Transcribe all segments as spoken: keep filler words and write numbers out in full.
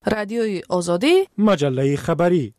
رادیوی آزادی، مجله خبری.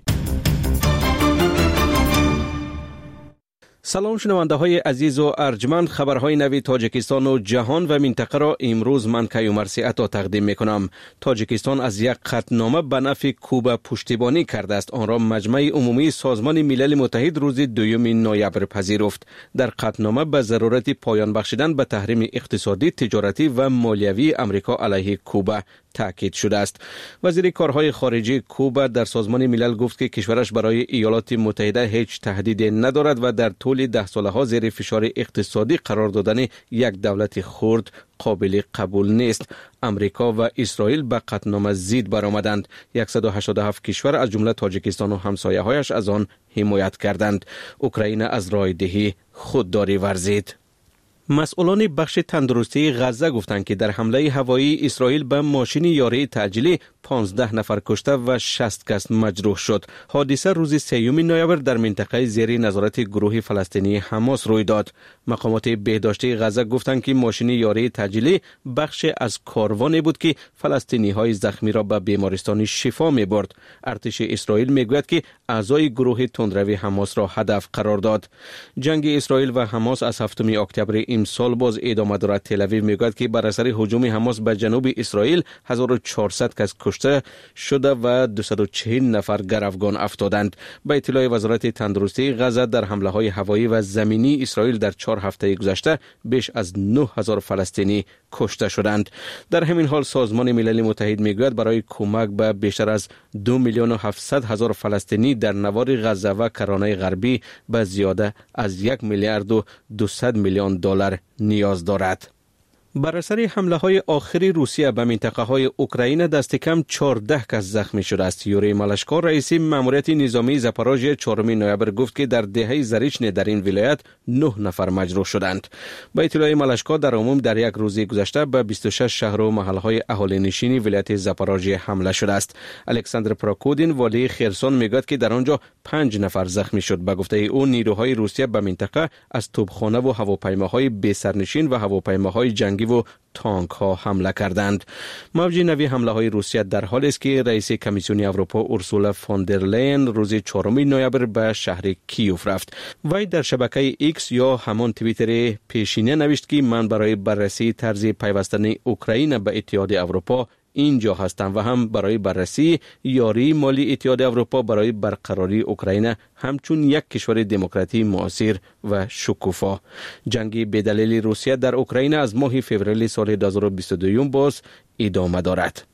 سلام شنونده های عزیز و ارجمند، خبرهای نوی تاجیکستان و جهان و منطقه را امروز من کیومرث عطا تقدیم می کنم. تاجیکستان از یک قطعنامه به نفع کوبا پشتیبانی کرده است. آن را مجمع عمومی سازمان ملل متحد روز دوم نوامبر پذیرفت. در قطعنامه به ضرورت پایان بخشیدن به تحریم اقتصادی، تجارتی و مالیوی امریکا علیه کوبا تاکید شده است. وزیر کارهای خارجه کوبا در سازمان ملل گفت که کشورش برای ایالات متحده هیچ تهدیدی ندارد و در طول ده ساله ها زیر فشار اقتصادی قرار دادن یک دولت خرد قابل قبول نیست. امریکا و اسرائیل به قطعنامه ضد برآمدند. صد و هشتاد و هفت کشور از جمله تاجیکستان و همسایه‌هایش از آن حمایت کردند. اوکراین از راه دهی خودداری ورزید. مسئولان بخش تندرستی غزه گفتند که در حمله هوایی اسرائیل به ماشین یاری تعجیلی پانزده نفر کشته و شصت کس مجروح شد. حادثه روز سوم نوامبر در منطقه زیر نظارت گروه فلسطینی حماس روی داد. مقامات بهداشتی غزه گفتند که ماشین یاری تعجیلی بخش از کاروانی بود که فلسطینی های زخمی را به بیمارستان شفا می برد. ارتش اسرائیل می گوید که اعضای گروه تندروی حماس را هدف قرار داد. جنگ اسرائیل و حماس از هفتم اکتبر امسال باز ادامه دارد. تل‌آویو می گوید که بر اثر هجوم حماس به جنوب اسرائیل هزار و چهارصد کس کشته شده و دویست و چهل نفر گروگان افتادند. به اطلاع وزارت تندرستی غزه، در حمله های هوایی و زمینی اسرائیل در چهار هفته گذشته بیش از نه هزار فلسطینی کشته شدند. در همین حال سازمان ملل متحد میگوید برای کمک به بیشتر از دو میلیون و هفتصد هزار فلسطینی در نوار غزه و کرانه غربی به زیاده از یک میلیارد و دویست میلیون دلار نیاز دارد. بر اثر حمله های آخری روسیه به منطقه های اوکراین دست کم چهارده کس زخمی شده است. یوری مالشکا، رئیس ماموریت نظامی زاپاروژیا، چهارم نوامبر گفت که در دهه زریچن در این ولایت نه نفر مجروح شدند. با اطلاع مالشکا در عموم در یک روز گذشته به بیست و شش شهر و محل های اهالی نشین ولایت زاپاروژیا حمله شده است. الکساندر پراکودین، والی خرسون، میگوید که در آنجا پنج نفر زخمی شد. به گفته او نیروهای روسیه به منطقه از توپخانه و هواپیماهای بی سرنشین و هواپیماهای جنگی و تانک ها حمله کردند. موج نوی حمله های روسیه در حالی است که رئیس کمیسیون اروپا اورسولا فوندرلاین روز چهارم نوامبر به شهر کیوف رفت. وی در شبکه ایکس یا همان توییتر پیشینه نوشت که من برای بررسی طرز پیوستن اوکراین به اتحاد اروپا اینجا هستم و هم برای بررسی یاری مالی اتحاد اروپا برای برقراری اوکراین همچون یک کشور دموکراتی معاصر و شکوفا. جنگ بدلیل روسیه در اوکراین از ماه فوریه سال دو هزار و بیست و دو باز ادامه دارد.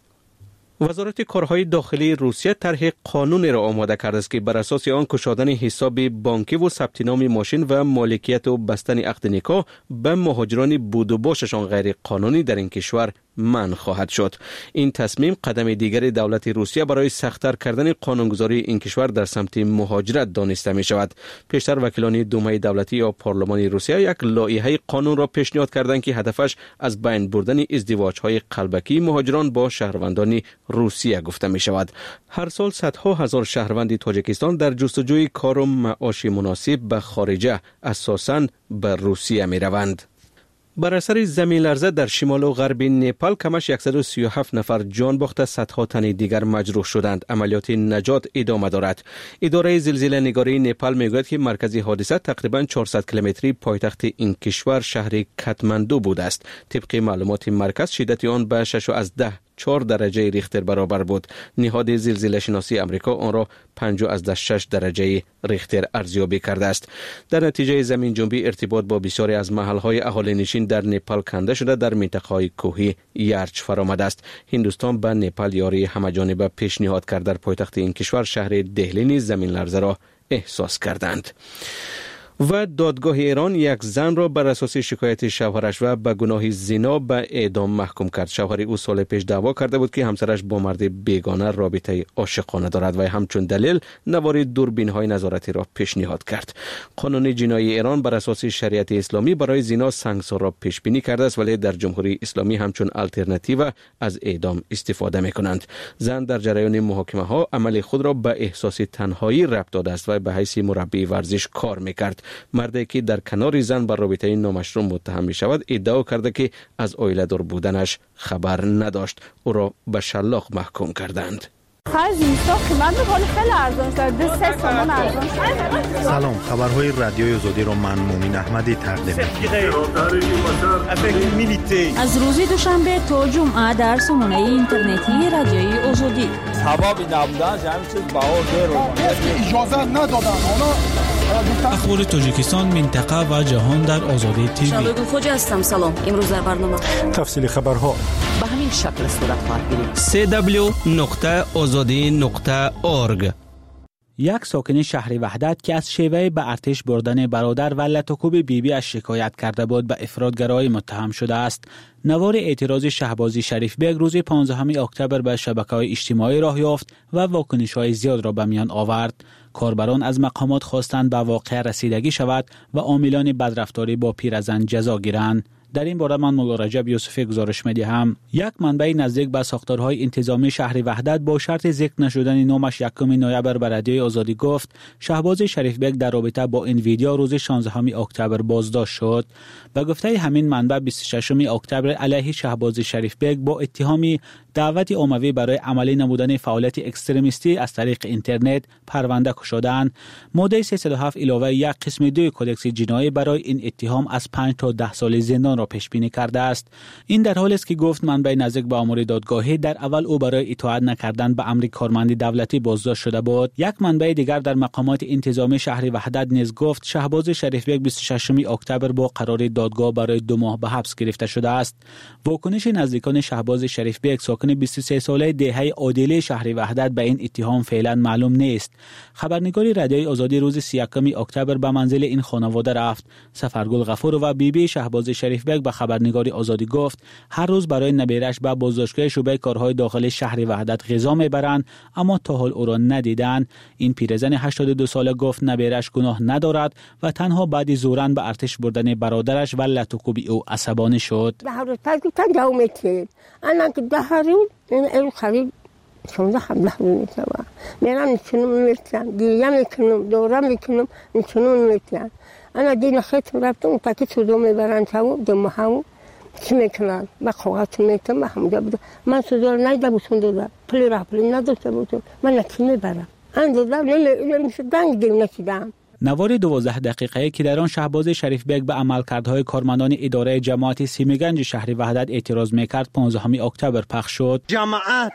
وزارت کارهای داخلی روسیه طرح قانونی را آماده کرده است که بر اساس آن گشادن حساب بانکی و ثبت نام ماشین و مالکیت و بستن عقد نکاح به مهاجران بود و باششان غیر قانونی در این کشور منع خواهد شد. این تصمیم قدم دیگر دولت روسیه برای سخت‌تر کردن قانونگذاری این کشور در سمت مهاجرت دانسته می شود. پیشتر وکیلان دومه دولتی یا پارلمان روسیه یک لایحه قانون را پیشنهاد کردند که هدفش از بین بردن ازدواج‌های قلبکی مهاجران با شهروندان روسیه گفته می شود. هر سال صدها هزار شهروند تاجیکستان در جستجوی کار و معاش مناسب به خارجه اساساً به روسیه می روند. بر اثر زمین لرزه در شمال و غرب نپال کمش صد و سی و هفت نفر جان باخته، صدها تن دیگر مجروح شدند. عملیات نجات ادامه دارد. اداره زلزله نگاری نپال میگوید که مرکز حادثه تقریباً چهارصد کیلومتری پایتخت این کشور شهر کاتماندو بوده است. طبق معلومات مرکز شدت آن به شش از ده چهار درجه ریختر برابر بود. نهاد زلزله شناسی امریکا آن را پنج از شش درجه ریختر ارزیابی کرده است. در نتیجه زمین جنبی ارتباط با بسیاری از محل‌های اهالی نشین در نپال کنده شده، در منطقه‌های کوهی یرچ فرآمده است. هندوستان به نپال یاری همه‌جانبه پیشنهاد کرد. در پایتخت این کشور شهر دهلی نیز زمین لرزه را احساس کردند. و دادگاه ایران یک زن را بر اساس شکایت شوهرش و به گناه زنا به اعدام محکوم کرد. شوهر او سال پیش دعوا کرده بود که همسرش با مرد بیگانه رابطه عاشقانه دارد و همچون دلیل نوار دوربین‌های نظارتی را پیشنهاد کرد. قانون جنایی ایران بر اساس شریعت اسلامی برای زنا سنگسار را پیش بینی کرده است، ولی در جمهوری اسلامی همچون الटरनेटिव از اعدام استفاده می‌کنند. زن در جریان محاکمه ها عمل خود را به احساس تنهایی ربط داده است و به حیث مربی ورزش کار می‌کرد. مردی که در کنار زن بر رابطه نامشروع متهم می شود ادعا کرده که از عائله دار بودنش خبر نداشت. او را به شلاق محکوم کردند. سلام، خبرهای رادیوی آزادی را من مومن احمدی تقدیم می‌کنم. از روز دوشنبه تا جمعه در سامانه اینترنتی رادیوی آزادی. سبب نبودن همین چیز باور اجازه ندادن. اخبار تاجیکستان، منطقه و جهان در آزادی تیوی. شبگون خوجا هستم. سلام. امروز در برنامه تفصیل خبرها به همین شکل صورت خواهد گرفت. سی دبلیو نقطه آزادی نقطه اورگ. یک ساکن شهر وحدت که از شیوه به ارتش بردن برادر و لطکوب بیبی از شکایت کرده بود به افراطگرایی متهم شده است. نوار اعتراض شهبازی شریف بیگ روز پانزدهم اکتبر به شبکه‌های اجتماعی راه یافت و واکنش‌های زیاد را به میان آورد. کاربران از مقامات خواستند به واقعه رسیدگی شود و عاملان بدرفتاری با پیرزن جزا گیرند. در این باره من مولا رجب یوسفی گزارش می‌دهم. یک منبع نزدیک به ساختارهای انتظامی شهر وحدت با شرط ذکر نشدن نامش یکم نوامبر به رادیوی آزادی گفت شهباز شریف بیگ در رابطه با این ویدیو روز شانزدهم اکتبر بازداشت شد. به گفته همین منبع بیست و ششم اکتبر علیه شهباز شریف بیگ با اتهامی دعوت عمومی برای عملی نمودن فعالیت اکستریمیستی از طریق اینترنت پرونده گشودند. ماده سیصد و هفت علاوه یک قسم دو کدکس جنایی برای این اتهام از پنج تا ده سال زندان را پیش بینی کرده است. این در حالی است که گفت منبع نزدیک به امور دادگاهی در اول او برای اطاعت نکردن به امر کارمند دولتی بازداشت شده بود. یک منبع دیگر در مقامات انتظامی شهر وحدت نیز گفت شهباز شریف بیگ بیست و ششم اکتبر با قرار دادگاه برای دو ماه به حبس گرفته شده است. واکنش نزدیکان شهباز شریف بیگ ساکن بیست و سه ساله دهه عادلی شهر وحدت به این اتهام فعلا معلوم نیست. خبرنگار رادیوی آزادی روز سی و یکم اکتبر به منزل این خانواده رفت. سفرگل غفور و بیبی شهباز شریف بیگ به خبرنگاری آزادی گفت هر روز برای نبیرش به بازداشتگاه شعبه کارهای داخلی شهر وحدت غذا میبرند اما تا حال او را ندیدند. این پیرزن هشتاد و دو ساله گفت نبیرش گناه ندارد و تنها بعد زورن به ارتش بردن برادرش و لطکوبی او عصبانی شد. این ایرو خرید شونده خمده رو میتونم میرم میتونم میتونم گیریم میتونم دورم میتونم میتونم میتونم انا دین خیتم رفتم اون پاکت رو دو میبرن تاو دو محاو چی میکنن با خواتم میتونم همونجا بودم من سوزار نیده بودم دادم پلی را پلی نداشته بودم من نکی میبرم من دادم نمیشه دنگ دیم نکیدم. نوار دوازده دقیقه‌ای که در آن شهباز شریف بیگ به عملکردهای کارمندان اداره جماعت سیمگنج شهر وحدت اعتراض میکرد پانزدهم اکتبر پخش شد. جماعت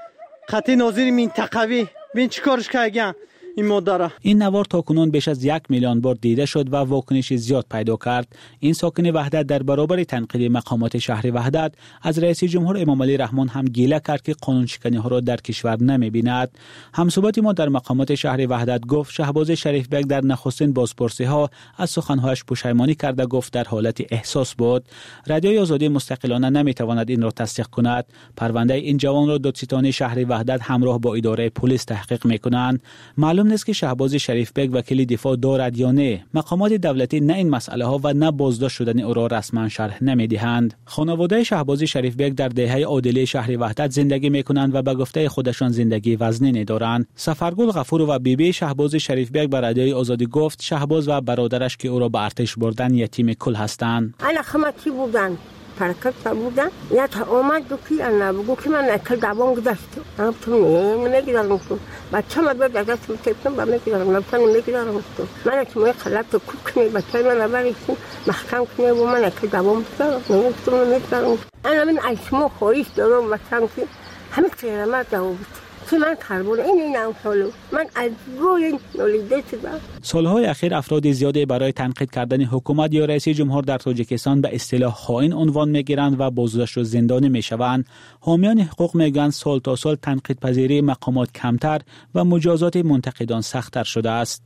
خطی ناظر منطقوی ببین چیکارش کردن این مادر. این نوار تاکنون بیش از یک میلیون بار دیده شد و واکنش زیاد پیدا کرد. این ساکن وحدت در برابر تنقید مقامات شهر وحدت از رئیس جمهور امام علی رحمان هم گله کرد که قانون شکنی ها را در کشور نمی‌بیند. همصحبت ما در مقامات شهر وحدت گفت شهباز شریف بیگ در نخستین بازپرسی ها از سخنهایش پشیمانی کرده گفت در حالت احساس بود. رادیوی آزادی مستقلانه نمیتواند این را تصدیق کند. پرونده این جوان را دادستانی شهر وحدت همراه با اداره پلیس تحقیق میکنند. معلوم نیست که شهباز شریف بیگ وکیل دفاع دارد یا نه. مقامات دولتی نه این مسئله ها و نه بازداشت شدن او را رسما شرح نمیدهند. خانواده شهباز شریف بیگ در دهه عادلی شهر وحدت زندگی میکنند و به گفته خودشان زندگی وزنی دارند. سفرگل غفور و بیبی شهباز شریف بیگ به رادیوی آزادی گفت شهباز و برادرش که او را به ارتش بردن یتیم کل هستند. انا خمتی بودن پرکت بودن یا تا اومد دو کی انا بگو که من اکل دوام گذاشت ام تو نمیگذارم تو بچه ما به دست میکردم با میگذارم نفتن میگذارم تو من که می خلات تو کنی بچه من نبریشم محکم کنی و من اکل دوام گذارم نمیگذارم نمیگذارم انا من عیشمو خوریش دارم بچم که همه کلمات داوود که من کاربون این این اونجا من از روی نولیده شدم. سالهای اخیر افراد زیادی برای تنقید کردن حکومت یا رئیس جمهور در تاجیکستان به اصطلاح خائن عنوان میگیرند و بازداشت و زندانی میشوند. حامیان حقوق میگویند سال تا سال تنقید پذیری مقامات کمتر و مجازات منتقدان سخت‌تر شده است.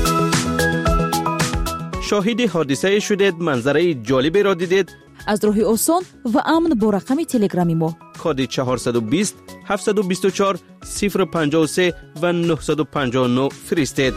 شاهد حادثه شدید، منظره جالبی را دیدید؟ از راه آسان و امن با رقم تلگرامی ما کد چهارصد و بیست هفتصد و بیست و چهار صفر پنجاه و سه و نهصد و پنجاه و نه فرستید.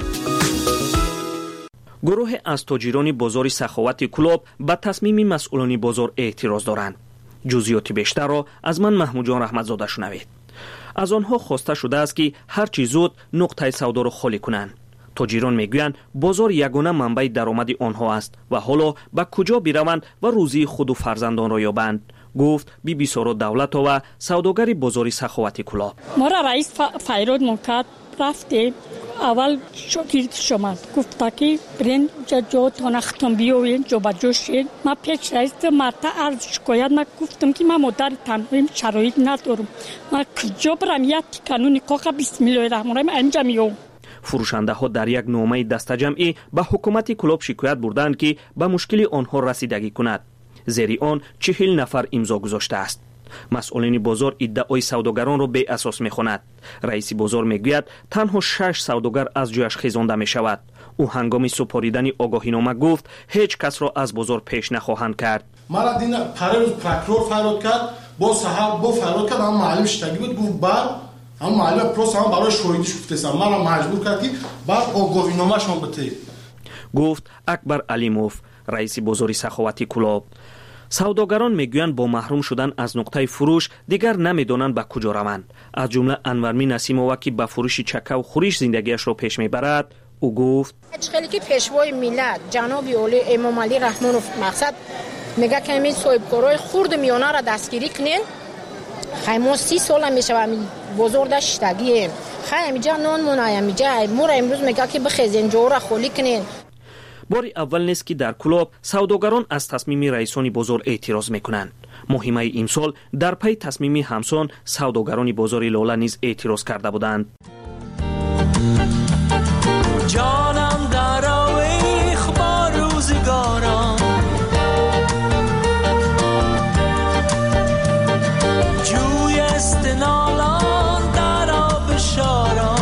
گروه از تاجران بازار سخاوت کلاب به تصمیم مسئولان بازار اعتراض دارند. جزئیات بیشتر را از من محمود جان رحمتزاده شنوید. از آنها خواسته شده است که هر چی زود نقطه سودا را خالی کنند. توجیران میگویند بازار یگانه منبع درآمد آنها است و حالا به کجا بروند و روزی خود و فرزندان را یابند. گفت بی بی سارا دولتова سوداگری بازاری سخاوتی کلاب. ما را رئیس فیرود مکرد رفتیم اول شکرد شما گفت که برین جا تانختم بیاوین جا بجا شید. ما پیش رئیس مرتا عرض شکایت ما گفتم که ما مادر تنهایم شرایط ندارم. ما کجا برم یک قانونی کاخ بسم الله الرحمن الرحیم اینجا میام. فروشنده ها در یک نامه دستجمعی به حکومت کلاب شکایت بردند که به مشکل آنها رسیدگی کند. زیر آن چهل نفر امضا گذاشته است. مسئولین بازار ادعای سوداگران را بی اساس می‌خواند. رئیس بازار میگوید تنها شش سوداگر از جایش خیزانده می‌شود. او هنگام سپاریدن آگاهینامه گفت هیچ کس را از بازار پیش نخواهند کرد. مرا دین پرروز پروکرور فریاد کرد با صاحب با فریاد کرد هم معلم شتگی بود گفت بعد هم معلم پروس هم برای شویدی شفتم مرا مجبور کرد که بعد آگاهینامه شون بده. گفت اکبر علیموف رئیس بازار سخاوتی کلاب. سوداگران میگویند با محروم شدن از نقطه فروش دیگر نمیدانند به کجا روند. از جمله انورمی نسیمова که به فروش چکه و خورش زندگیش را پیش میبرد. او گفت خیلی که پیشوای ملت جناب علی امام علی رحمانوف مقصد میگه که همین صاحبکارای خرد میانه را دستگیری کنین. خیلی ما سی سال میشه همین بازار داشتگیم. خیلی اینجا نان منایم اینجا مورا امروز میگه که بخیزین جا را خالی کنین. باری اول نیست که در کلاب سوداگران از تصمیم رئیسان بازار اعتراض میکنند. مهمه امسال در پی تصمیم همسان سوداگران بازار لاله نیز اعتراض کرده بودند. جانم در آویخ با روزگاران جوی استنالان در آب شاران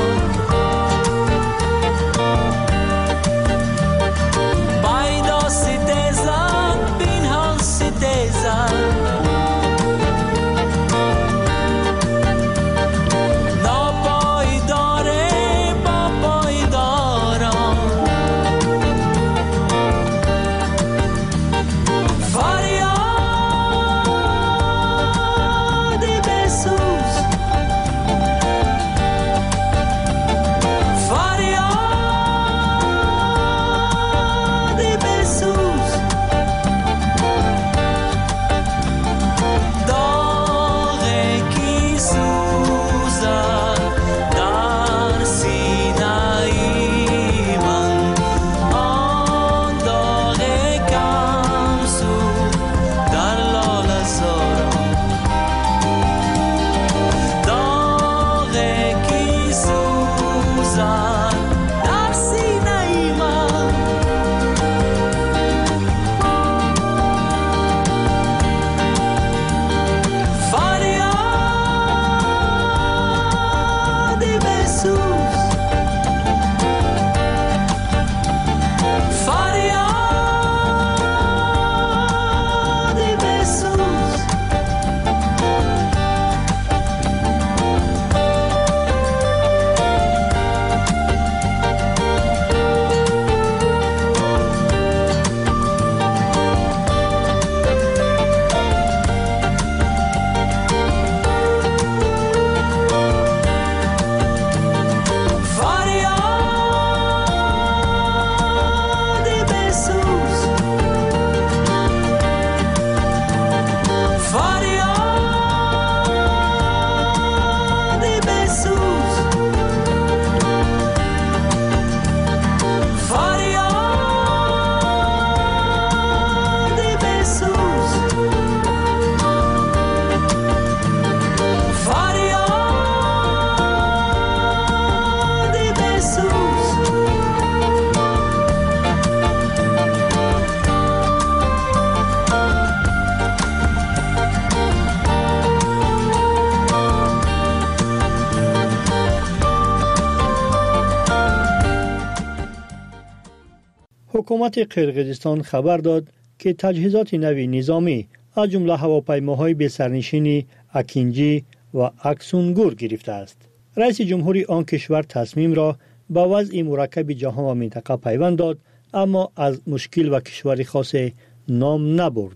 حکومت قرقیزستان خبر داد که تجهیزات نوی نظامی از جمله هواپیماهای به سرنشینی اکینجی و اکسونگور گرفته است. رئیس جمهوری آن کشور تصمیم را با وضع مرکب جهان و منطقه پیوند داد، اما از مشکل و کشور خاص نام نبرد.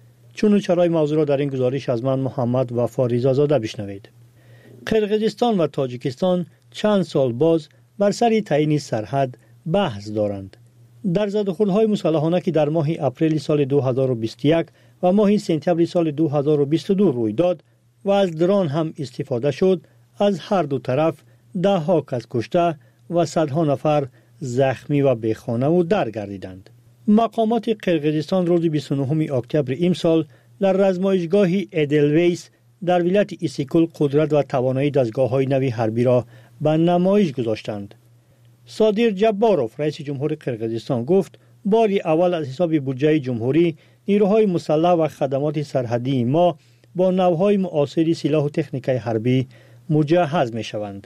چون چرای موضوع را در این گزارش از من محمد و فاریزا زاده بشنوید. قرقیزستان و تاجیکستان چند سال باز بر سر تعیین سرحد بحث دارند. در زدوخوردهای مسلحانه که در ماه اپریل سال دو هزار و بیست و یک و ماه سپتامبر سال دو هزار و بیست و دو روی داد و از درون هم استفاده شد، از هر دو طرف ده ها کس کشته و صدها نفر زخمی و بیخانه و درگردیدند. مقامات قرقیزستان روز بیست و نهم اکتبر امسال در رزمایشگاه ایدلویس در ولایت ایسیکول قدرت و توانایی دستگاه‌های نوی حربی را به نمایش گذاشتند. صادر جباروف رئیس جمهور قرقیزستان گفت باری اول از حساب بودجه جمهوری نیروهای مسلح و خدمات سرحدی ما با نوهای معاصر سلاح و تکنیک حربی مجهز می شوند.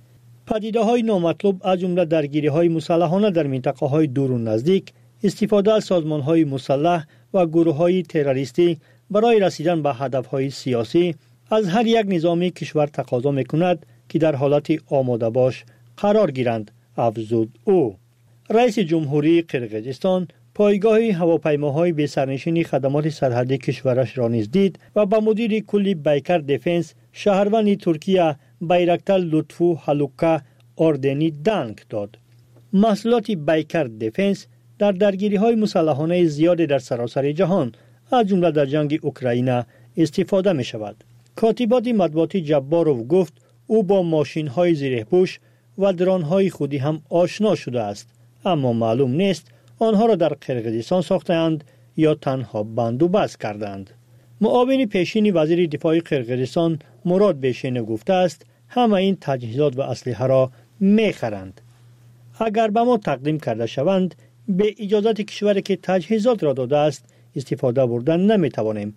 پدیده های نامطلوب از جمله درگیری های مسلحانه در منطقه های دور و نزدیک، استفاده از سازمان های مسلح و گروه های تروریستی برای رسیدن به هدف های سیاسی از هر یک نظام کشور تقاضا می کند که در حالت آماده باش قرار گیرند، افزود او. رئیس جمهوری قرقیزستان پایگاه هواپیماهای به سرنشین خدمات سرحدی کشورش را نیز دید و با مدیر کلی بیکر دیفنس شهروند ترکیه بایرکتار لطفو هلوکا اردنی دنگ داد. محصولات بیکر دیفنس در درگیری های مسلحانه زیاد در سراسر جهان از جمله در جنگ اوکراین استفاده می شود. کاتبات مطبوعاتی جباروف گفت او با ماشین های زیر پوش و درون های خودی هم آشنا شده است، اما معلوم نیست آنها را در قرقیزستان ساختند یا تنها بندوبست کردند. معاون پیشین وزیر دفاع قرقیزستان مراد بیشینه گفته است همه این تجهیزات و اسلحه را می‌خرند. اگر به ما تقدیم کرده شوند به اجازت کشوری که تجهیزات را داده است استفاده بردن نمی‌توانیم.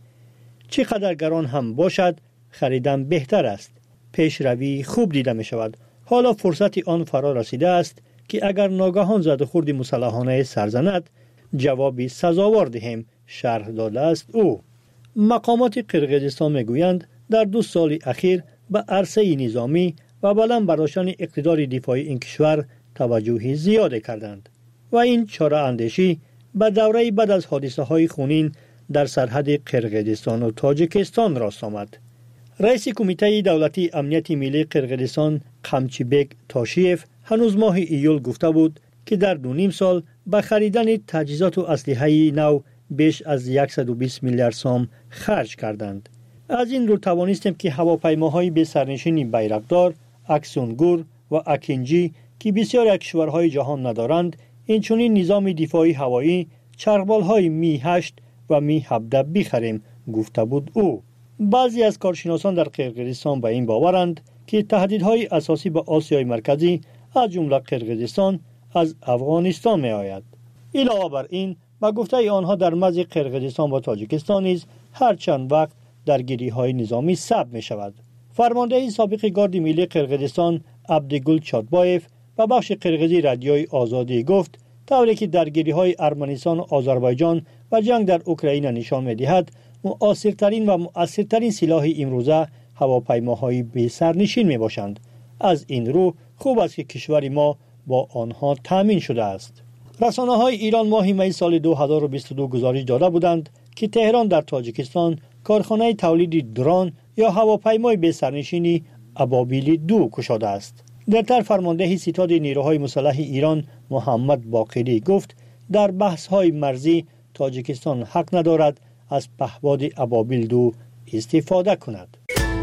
چقدر گران هم باشد خریدن بهتر است. پیشروی خوب دیده می‌شود. حالا فرصت آن فرا رسیده است که اگر ناگهان زدوخورد مسلحانه سرزند جوابی سزاوار دهیم، شرح داده است او. مقامات قرقیزستان میگویند در دو سال اخیر به عرصه نظامی و بلند برداشتن اقتدار دفاعی این کشور توجه زیاده کردند و این چاره اندیشی به دوره بعد از حادثه های خونین در سرحد قرقیزستان و تاجیکستان راست آمد. رئیس کمیته دولتی امنیت ملی قرقیزستان قمچیبک تاشیف هنوز ماه ایول گفته بود که در دو نیم سال به خریدن تجهیزات و اسلحه نو بیش از صد و بیست میلیارد سوم خرج کردند. از این رو توانستیم که هواپیماهای به سرنشین بیرقدار، اکسونگور و اکینجی که بسیاری از کشورهای جهان ندارند، اینچنین نظام دفاعی هوایی، چرخبال‌های می هشت و می هفده بخریم، گفته بود او. بعضی از کارشناسان در قرقیزستان به این باورند که تهدیدهای اساسی به آسیای مرکزی از جمله قرقیزستان از افغانستان می آید. علاوه بر این با گفته آنها در مرز قرقیزستان و تاجیکستان نیز هر چند وقت درگیری های نظامی ثبت می شود. فرمانده سابق گارد ملی قرقیزستان عبدگل چاتبایف و بخش قرقیزی رادیوی آزادی گفت طوری که درگیری های ارمنستان و آذربایجان و جنگ در اوکراین نشان می دهد مؤثرترین و مؤثرترین سلاح امروزه هواپیماهای بی سرنشین می باشند. از این رو خوب است که کشور ما با آنها تامین شده است. رسانه های ایران ماه می سال دو هزار و بیست و دو گزارش داده بودند که تهران در تاجیکستان کارخانه تولید درون یا هواپیمای بی سرنشینی ابابیل دو گشاده است. درتر فرمانده ستاد نیروهای مسلح ایران محمد باقری گفت در بحث های مرزی تاجیکستان حق ندارد از پهپاد ابابیل دو استفاده کند.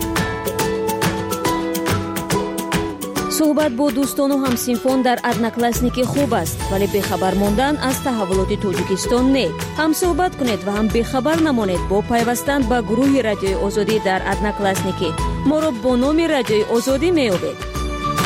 صحبت با دوستان و همسینفون در ادناکلاسنیکی خوب است، ولی بخبر ماندن از تحولات تاجیکستان نه. هم صحبت کنید و هم بخبر نمانید با پیوستن به گروه رادیوی آزادی در ادناکلاسنیکی. ما را با نام رادیوی آزادی می‌یابید.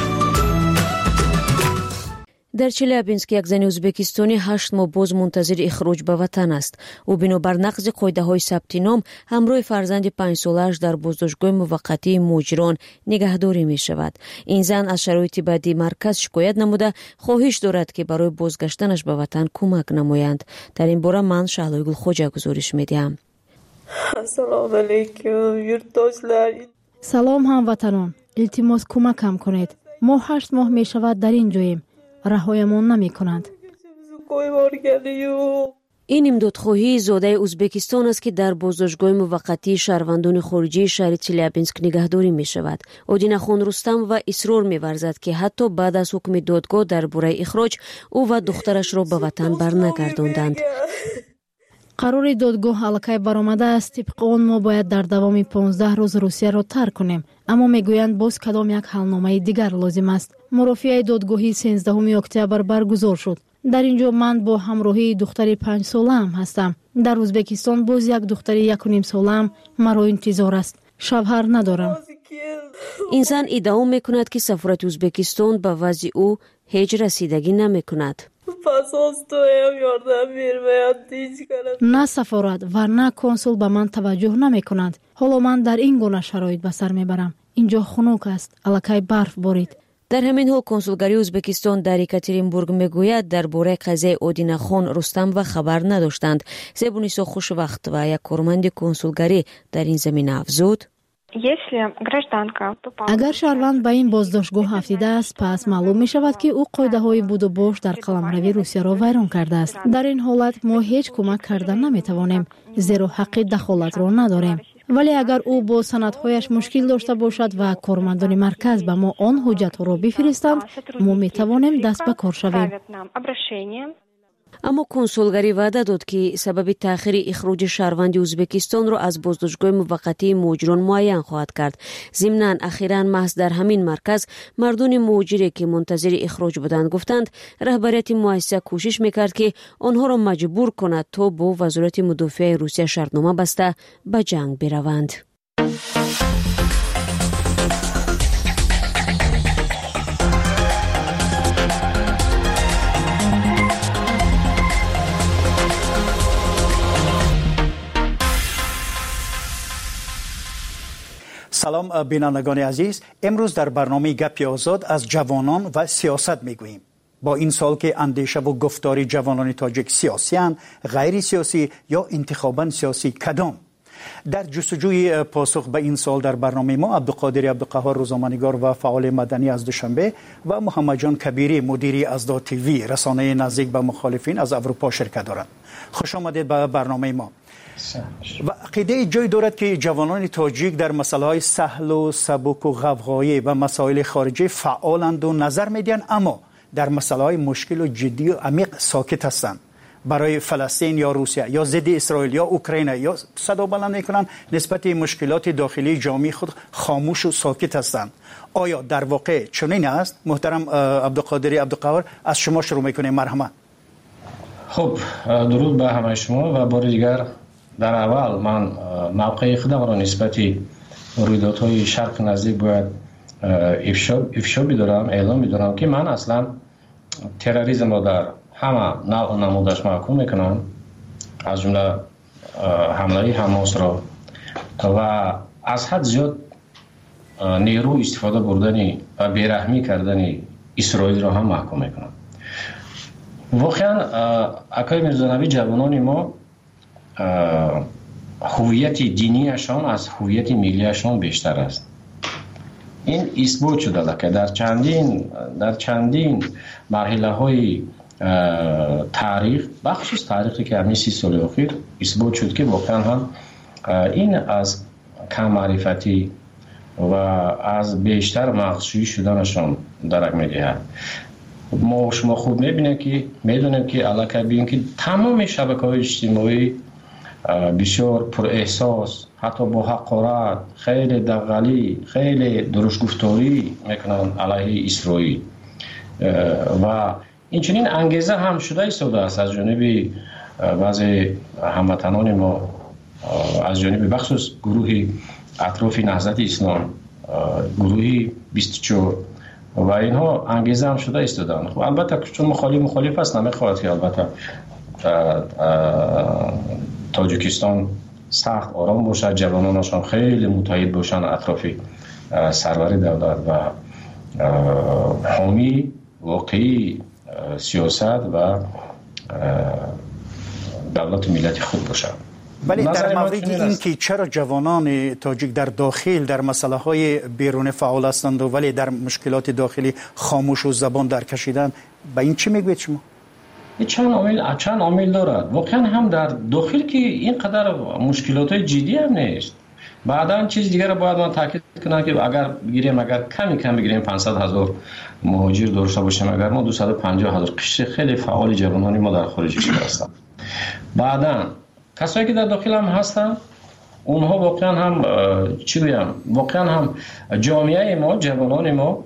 در چلیابینسک یک زن ازبکستانی هشت ماه باز منتظر اخراج به وطن است. او بنابر نقض قاعده‌های ثبت نام همراه فرزند پنج سالش در بازداشتگاه موقتی مهاجران نگهداری می شود. این زن از شرایط بدی مرکز شکایت نموده خواهش دارد که برای بازگشتنش به وطن کمک نمایند. در این باره من شعله گل خوجا گزارش میدهم. السلام علیکم یurtdoshlar. سلام هموطنان، التماس کمکم کنید. ما هشت ماه می شود در این جاییم. رهایمان نمی کنند. این امدادخواهی زاده ازبکستان است که در بازداشتگاه موقتی شهروندان خارجی شهر چلیابینسک نگهداری می شود. اودینخان رستم و اصرار می ورزد که حتی بعد از حکم دادگاه درباره اخراج او و دخترش را به وطن برنگرداندند. قرار دادگاه الکی برآمده است. طبق آن ما باید در دوام پانزده روز روسیه را ترک کنیم، اما میگویند باز کدام یک حلنامه دیگر لازم است. مرافعه دادگاهی سیزدهم اکتبر برگزار شد. در اینجا من با همراهی دختر پنج ساله‌ام هستم. در ازبکستان باز یک دختر یک و نیم ساله‌ام مرا انتظار است. شوهر ندارم. این زن ادعا میکند که سفارت ازبکستان به وضع او هیچ رسیدگی نمیکند. نه سفارت و نه کنسول به من توجه نمی کنند. حالا من در این گونه شرایط به سر میبرم. اینجا خنک است. الکی برف بارید. در همین حال کنسولگری ازبکستان در یکاترینبورگ میگوید درباره قضیه اودینخان رستم و خبر نداشتند. زبونیسا خوشوقت و یک کارمند کنسولگری در این زمینه افزود: اگر شهروند به این بازداشتگاه افتیده است، پس معلوم می شود که او قاعده های بود و باش در قلمروی روسیه را ویران کرده است. در این حالت ما هیچ کمک کردن نمی توانیم، زیرا حق دخالت را نداریم. ولی اگر او با سندهایش مشکل داشته باشد و کارمندان مرکز به ما آن حجت را بفرستند، ما می توانیم دست به کار شویم. اما کنسولگری وعده داد که سبب تأخیر اخراج شهروند ازبکستان را از بازداشتگاه موقتی مهاجران معین خواهد کرد. ضمناً اخیراً محض در همین مرکز مردان مهاجری که منتظر اخراج بودند گفتند رهبریت مؤسسه کوشش میکرد که آنها را مجبور کند تا با وزارت مدافع روسیه شرطنامه بسته به جنگ بروند. سلام بینندگان عزیز، امروز در برنامه گپ آزاد از جوانان و سیاست میگوییم. با این سال که اندیشه و گفتار جوانان تاجیک سیاسیان، غیر سیاسی یا انتخاباً سیاسی کدام؟ در جستجوی پاسخ به این سال در برنامه ما عبدالقادر عبدالقهار روزنامه‌نگار و فعال مدنی از دوشنبه و محمد جان کبیری مدیری ازدا تیوی رسانه نزدیک به مخالفین از اروپا شرکت دارند. خوش آمدید به برنامه ما. و عقیده جای دارد که جوانان تاجیک در مسائل سهل و سبک و غوغایی و مسائل خارجی فعالند و نظر میدن، اما در مسائل مشکل و جدی و عمیق ساکت هستند. برای فلسطین یا روسیه یا ضد اسرائیل یا اوکراین یا صدا بلند میکنن نسبت مشکلات داخلی جامعه خود خاموش و ساکت هستند. آیا در واقع چنین است؟ محترم عبدالقادر عبدالقهار، از شما شروع میکنیم. مرحمت. خب، درود به همه شما و بار دیگر در اول من موقع خودم را نسبت رویدادهای شرق نزدیک باید افشا افشا بدارم، اعلام می‌دارم که من اصلا تروریسم را در همه نوع نمودش محکوم میکنم، از جمله حمله حماس را و از حد زیاد نیرو استفاده بردنی و بیرحمی کردنی اسرائیل را هم محکوم میکنم. واقعا اکای میرزانوی جوانان ما هویت دینیشان از هویت ملیشان بیشتر است. این اثبات شده که در چندین در چندین مرحله های تاریخ، بخشش تاریخی که همین سی سال اخیر اثبات شد که واقعا هم این از کم معرفتی و از بیشتر مغزشویی شدنشان درک می‌دهد. ما شما خوب می‌بینید که می‌دونیم که علاقه بین که تمام شبکه‌های اجتماعی بسیار پر احساس، حتی با حقارت، خیلی دغلی، خیلی درشت گفتاری میکنن علیه اسرائیل و این چنین انگیزه هم شده ایستاده است از جانب بعضی هموطنان ما، از جانب بخصوص گروه اطراف نهضت اسلام، گروه بیست و چهار و اینها انگیزه هم شده ایستادن. خب البته چون مخالف مخالف است نمیخواهد که البته تاجیکستان سخت آرام باشد، جوانانشان خیلی متحد باشند اطراف سرور دولت و حامی واقعی سیاست و دولت و ملت خود باشند. ولی در مورد این که چرا جوانان تاجیک در داخل در مسئله های بیرون فعال هستند و ولی در مشکلات داخلی خاموش و زبان در کشیدن، به این چی میگوید شما؟ چند عامل چند عامل دارد. واقعا هم در داخل که اینقدر مشکلات جدی هم نیست. بعداً چیز دیگر باید من تاکید کنم که اگر بگیریم اگر کمی کم بگیریم پانصد هزار مهاجر داشته باشیم، اگر ما دویست و پنجاه هزار قشر خیلی فعال جوانانی ما در خارج کشور هستند. بعداً کسایی که در داخل هم هستند اونها واقعا هم چی بگم واقعا هم جامعه ما جوانان ما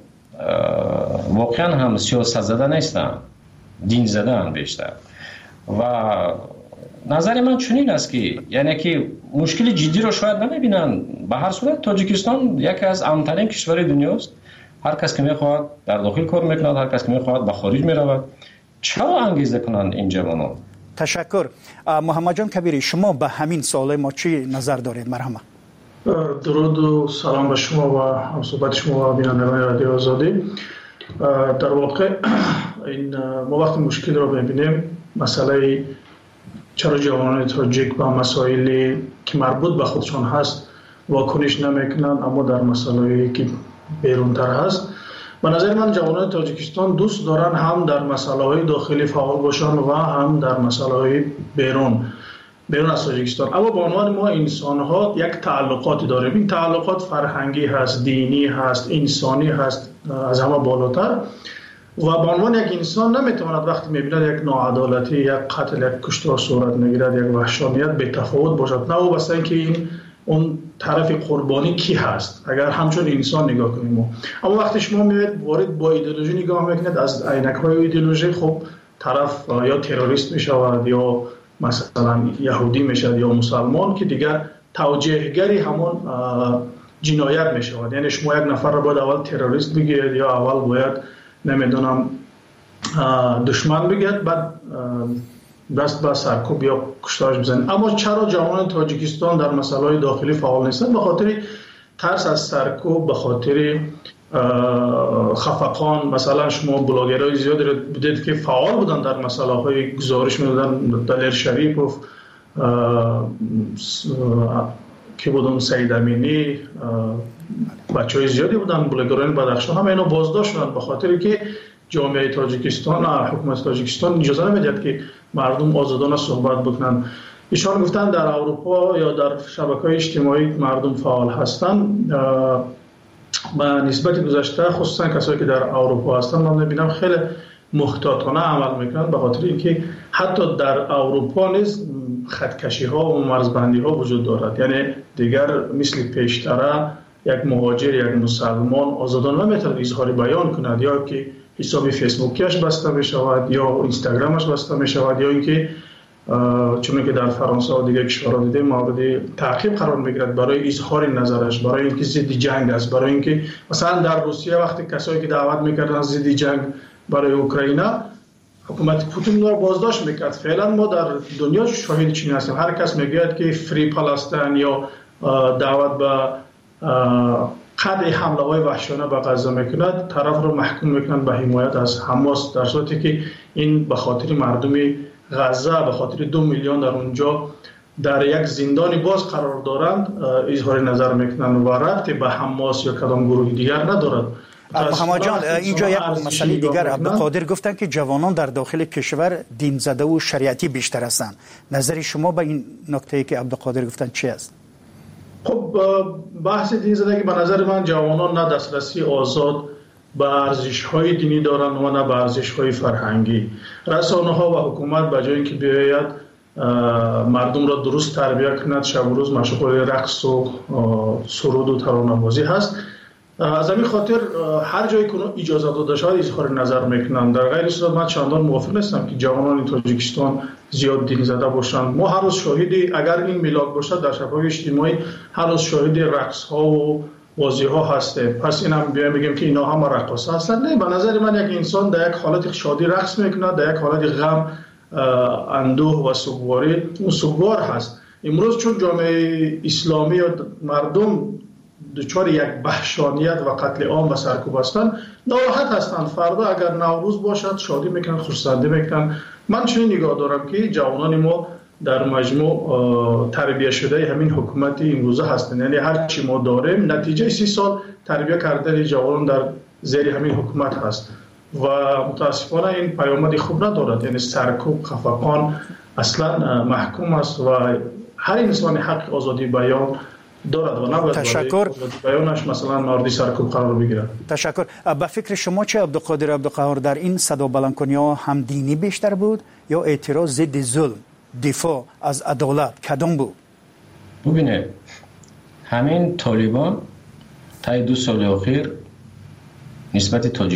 واقعا هم سیاست زده نیستن، دین زدن بیشتر. و نظر من چنین است که یعنی که مشکل جدی رو شاید نمیبینن. به هر صورت تاجیکستان یکی از امن‌ترین کشور دنیاست. هر کس که میخواد در داخل کار میکند، هر کس که میخواد به خارج میرود. چرا انگیزه کنند این جوانان؟ تشکر. محمد جان کبیری، شما به همین سوال ما چی نظر دارید؟ مرحبا. درود و سلام به شما و همصحبت شما و بینندگان رادیو آزادی. در واقع این ما وقتی مشکل رو ببینیم، مسئله چرا جوانان تاجیک با مسائلی که مربوط به خودشان هست واکنش نمیکنن، اما در مسائلی که بیرونتر هست، به نظر من جوانان تاجیکستان دوست دارن هم در مسائل داخلی فعال باشن و هم در مسائل بیرون بیرون از تاجیکستان. اما به عنوان ما انسان ها یک تعلقاتی داریم. این تعلقات فرهنگی هست، دینی هست، انسانی هست، از همه بالاتر. و به عنوان یک انسان نمیتواند وقتی میبیند یک ناعدالتی، یک قتل، یک کشتار صورت میگیرد، یک وحشانیت به تفاوت باشد، نه وابسته اینکه این اون طرف قربانی کی هست، اگر همچون انسان نگاه کنیم. اما وقتی شما میاد وارد با ایدئولوژی نگاه میکنید، از عینک های ایدئولوژی، خب طرف یا تروریست میشود یا مثلا یهودی میشود یا مسلمان، که دیگر توجیهگری همون جنایت میشود. یعنی شما یک نفر را باید اول تروریست بگید یا اول باید نمیدونم دشمن بگید، بعد دست به سرکوب یا کشتارش بزنید. اما چرا جوانان تاجیکستان در مسائل داخلی فعال نیستند؟ به خاطر ترس از سرکوب، به خاطر خفقان. مثلا شما بلاگرای زیادی رو بدید که فعال بودن در مسائل های گزارش میدادن، دلیر شریف و که بودن سید امینی، بچه های زیادی بودن، بلاگران بدخشان، همه اینا بازداشت شدن به خاطر که جامعه تاجیکستان، حکومت تاجیکستان اجازه نمیداد که مردم آزادانه صحبت بکنن. ایشان گفتن در اروپا یا در شبکه‌های اجتماعی مردم فعال هستن. به نسبت گذشته خصوصا کسایی که در اروپا هستن من میبینم خیلی محتاطانه عمل میکنن، به خاطر اینکه حتی در اروپا نیز خطکشی ها و مرزبندی ها وجود دارد. یعنی دیگر مثل پیشتره یک مهاجر، یک مسلمان آزادانه نمیتواند اظهار بیان کند، یا که حساب فیسبوکیش بسته می شود یا اینستاگرامش بسته می شود، یا اینکه چون که در فرانسه و دیگر کشورها دیده مورد تعقیب قرار میگیرد برای اظهار نظرش، برای اینکه ضد جنگ است، برای اینکه مثلا در روسیه وقتی کسایی که دعوت میکردن ضد جنگ برای اوکراین، حکومت پوتین رو بازداشت میکرد. فعلا ما در دنیا شاهد چنین هستیم. هر کس میگوید که فری پالستین یا دعوت به قطع حمله های وحشیانه به غزه میکند، طرف رو محکوم میکنند به حمایت از حماس، در صورتی که این به خاطر مردم غزه، به خاطر دو میلیون در اونجا در یک زندانی باز قرار دارند اظهار نظر میکنند و ربطی به حماس یا کدام گروه دیگر ندارد. محمد جان، اینجا یک مسئله دیگر، عبدالقادر گفتن که جوانان در داخل کشور دین زده و شریعتی بیشتر هستند. نظر شما به این نکته که عبدالقادر گفتن چی است؟ خب بحث دین زدگی به نظر من جوانان نه دسترسی آزاد به ارزش‌های دینی دارند و نه به ارزش‌های فرهنگی. رسانه‌ها و حکومت به جای اینکه بیاید مردم را درست تربیت کند، شب و روز مشغول رقص و سرود و ترانه‌بازی هست. از همین خاطر هر جایی که اجازه داده شود اظهار نظر میکنن. در غیر صورت من چندان موافق نیستم که جوانان تاجیکستان زیاد دین زده باشند. ما هر روز شاهدی، اگر این میلاد باشد در شبکه‌های اجتماعی، هر روز شاهدی رقص ها و بازی ها هستیم. پس این هم بیایم بگیم که اینا هم رقاص هستند. نه، به نظر من یک انسان در یک حالت شادی رقص میکنه، در یک حالت غم، اندوه و سوگواری اون سوگوار هست. امروز چون جامعه اسلامی و مردم دچار یک وحشانیت و قتل عام و سرکوب هستند، ناراحت هستند. فردا اگر نوروز باشد شادی میکنن، خرسندی میکنن. من چنین نگاه دارم که جوانان ما در مجموع تربیت شده همین حکومت امروزه هستند. یعنی هر چی ما داریم نتیجه سی سال تربیت کردن جوانان در زیر همین حکومت هست. و متاسفانه این پیامد خوب ندارد. یعنی سرکوب، خفقان اصلا محکوم است و هر انسان حق آزادی بیان دارد و نباید تشکر بیانش مثلا مورد سرکوب قرار بگیرد. تشکر. به فکر شما چه عبدالقادر عبدالقهار در این صدا بلند کنی ها هم دینی بیشتر بود یا اعتراض ضد ظلم، دفاع از عدالت کدام بود؟ ببینید همین طالبان تا دو سال اخیر نسبت تاجیک